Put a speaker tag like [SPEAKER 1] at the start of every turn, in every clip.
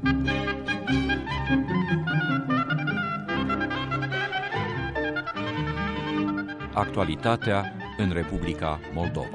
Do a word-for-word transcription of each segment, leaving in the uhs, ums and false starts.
[SPEAKER 1] Actualitatea în Republica Moldova.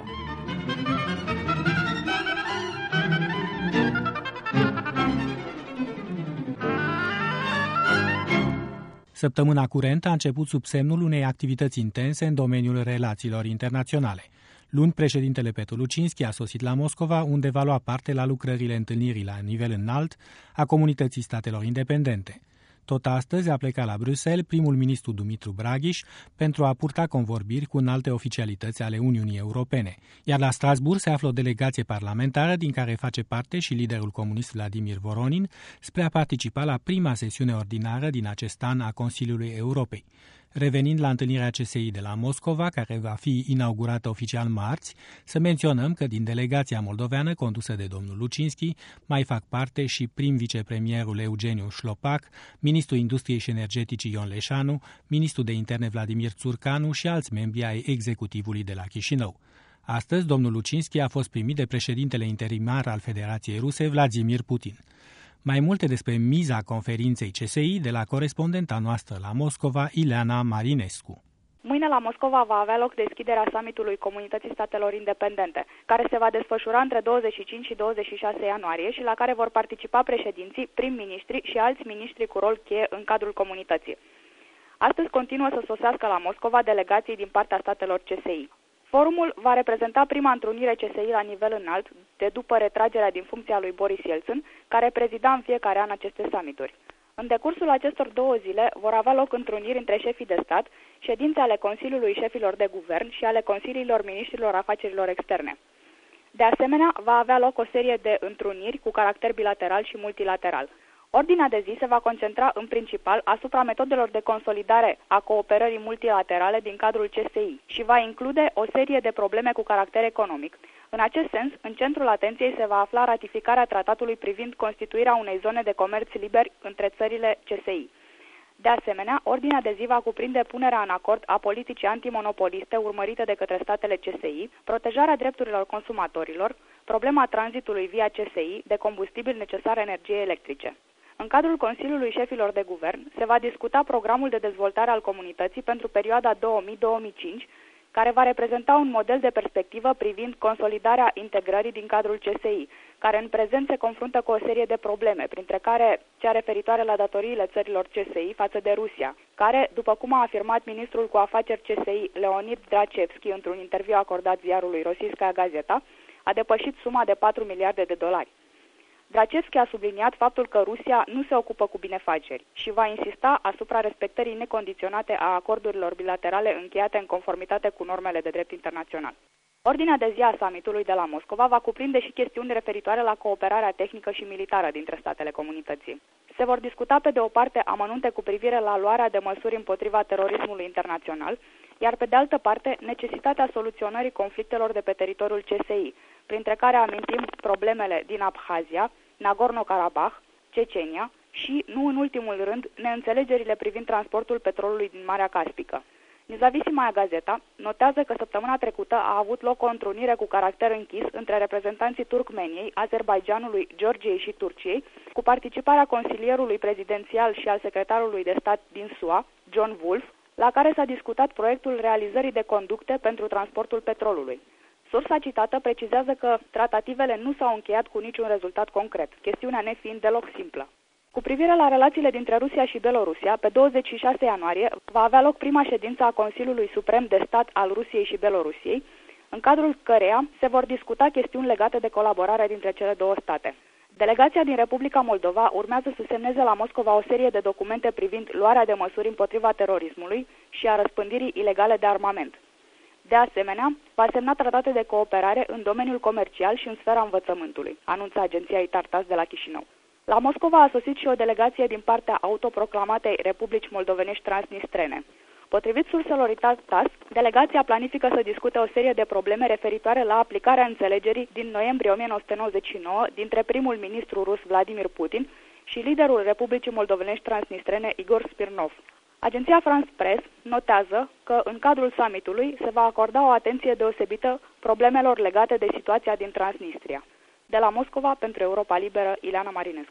[SPEAKER 2] Săptămâna curentă a început sub semnul unei activități intense în domeniul relațiilor internaționale. Luni, președintele Petru Lucinski a sosit la Moscova, unde va lua parte la lucrările întâlnirii la nivel înalt a Comunității Statelor Independente. Tot astăzi a plecat la Bruxelles primul ministru Dumitru Braghiș pentru a purta convorbiri cu înalte oficialități ale Uniunii Europene, iar la Strasbourg se află o delegație parlamentară din care face parte și liderul comunist Vladimir Voronin spre a participa la prima sesiune ordinară din acest an a Consiliului Europei. Revenind la întâlnirea C S I de la Moscova, care va fi inaugurată oficial marți, să menționăm că din delegația moldoveană condusă de domnul Lucinski mai fac parte și prim-vicepremierul Eugeniu Șlopac, ministrul Industriei și Energeticii Ion Leșanu, ministrul de interne Vladimir Țurcanu și alți membri ai executivului de la Chișinău. Astăzi, domnul Lucinski a fost primit de președintele interimar al Federației Ruse, Vladimir Putin. Mai multe despre miza conferinței C S I de la corespondenta noastră la Moscova, Ileana Marinescu.
[SPEAKER 3] Mâine la Moscova va avea loc deschiderea summitului Comunității Statelor Independente, care se va desfășura între douăzeci și cinci și douăzeci și șase ianuarie și la care vor participa președinții, prim-ministri și alți miniștri cu rol cheie în cadrul comunității. Astăzi continuă să sosească la Moscova delegații din partea statelor C S I. Forumul va reprezenta prima întrunire C S I la nivel înalt de după retragerea din funcția lui Boris Yeltsin, care prezida în fiecare an aceste summituri. În decursul acestor două zile vor avea loc întruniri între șefii de stat, ședințe ale Consiliului Șefilor de Guvern și ale Consiliilor Miniștrilor Afacerilor Externe. De asemenea, va avea loc o serie de întruniri cu caracter bilateral și multilateral. Ordinea de zi se va concentra în principal asupra metodelor de consolidare a cooperării multilaterale din cadrul C S I și va include o serie de probleme cu caracter economic. În acest sens, în centrul atenției se va afla ratificarea tratatului privind constituirea unei zone de comerț liber între țările C S I. De asemenea, ordinea de zi va cuprinde punerea în acord a politicii antimonopoliste urmărite de către statele C S I, protejarea drepturilor consumatorilor, problema tranzitului via C S I de combustibil necesar energiei electrice. În cadrul Consiliului Șefilor de Guvern se va discuta programul de dezvoltare al comunității pentru perioada două mii - două mii cinci, care va reprezenta un model de perspectivă privind consolidarea integrării din cadrul C S I, care în prezent se confruntă cu o serie de probleme, printre care cea referitoare la datoriile țărilor C S I față de Rusia, care, după cum a afirmat ministrul cu afaceri C S I Leonid Drachevski într-un interviu acordat ziarului Rossiyskaya Gazeta, a depășit suma de patru miliarde de dolari. Drachevski a subliniat faptul că Rusia nu se ocupă cu binefaceri și va insista asupra respectării necondiționate a acordurilor bilaterale încheiate în conformitate cu normele de drept internațional. Ordinea de zi a summitului de la Moscova va cuprinde și chestiuni referitoare la cooperarea tehnică și militară dintre statele comunității. Se vor discuta pe de o parte amănunte cu privire la luarea de măsuri împotriva terorismului internațional, iar pe de altă parte necesitatea soluționării conflictelor de pe teritoriul C S I, printre care amintim problemele din Abhazia, Nagorno-Karabakh, Cecenia și, nu în ultimul rând, neînțelegerile privind transportul petrolului din Marea Caspică. Nezavisimaya Gazeta notează că săptămâna trecută a avut loc o întrunire cu caracter închis între reprezentanții Turkmeniei, Azerbaidjanului, Georgiei și Turciei, cu participarea consilierului prezidențial și al secretarului de stat din S U A, John Wolf, la care s-a discutat proiectul realizării de conducte pentru transportul petrolului. Sursa citată precizează că tratativele nu s-au încheiat cu niciun rezultat concret, chestiunea nefiind deloc simplă. Cu privire la relațiile dintre Rusia și Belorusia, pe douăzeci și șase ianuarie va avea loc prima ședință a Consiliului Suprem de Stat al Rusiei și Belorusiei, în cadrul căreia se vor discuta chestiuni legate de colaborare dintre cele două state. Delegația din Republica Moldova urmează să semneze la Moscova o serie de documente privind luarea de măsuri împotriva terorismului și a răspândirii ilegale de armament. De asemenea, va semna tratate de cooperare în domeniul comercial și în sfera învățământului, anunță agenția Itartas de la Chișinău. La Moscova a sosit și o delegație din partea autoproclamatei Republici Moldovenești Transnistrene. Potrivit surselor Itartas, delegația planifică să discute o serie de probleme referitoare la aplicarea înțelegerii din noiembrie o mie nouă sute nouăzeci și nouă dintre primul ministru rus Vladimir Putin și liderul Republicii Moldovenești Transnistrene Igor Smirnov. Agenția France Press notează că în cadrul summitului se va acorda o atenție deosebită problemelor legate de situația din Transnistria. De la Moscova, pentru Europa Liberă, Ileana Marinescu.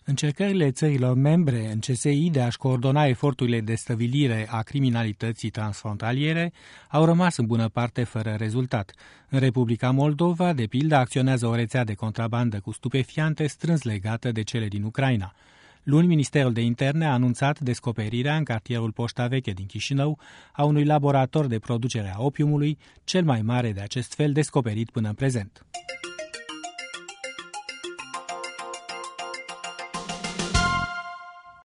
[SPEAKER 2] Încercările țărilor membre în C S I de a-și coordona eforturile de stăvilire a criminalității transfrontaliere au rămas în bună parte fără rezultat. În Republica Moldova, de pildă, acționează o rețea de contrabandă cu stupefiante strâns legată de cele din Ucraina. Luni, Ministerul de Interne a anunțat descoperirea în cartierul Poșta Veche din Chișinău a unui laborator de producere a opiumului, cel mai mare de acest fel descoperit până în prezent.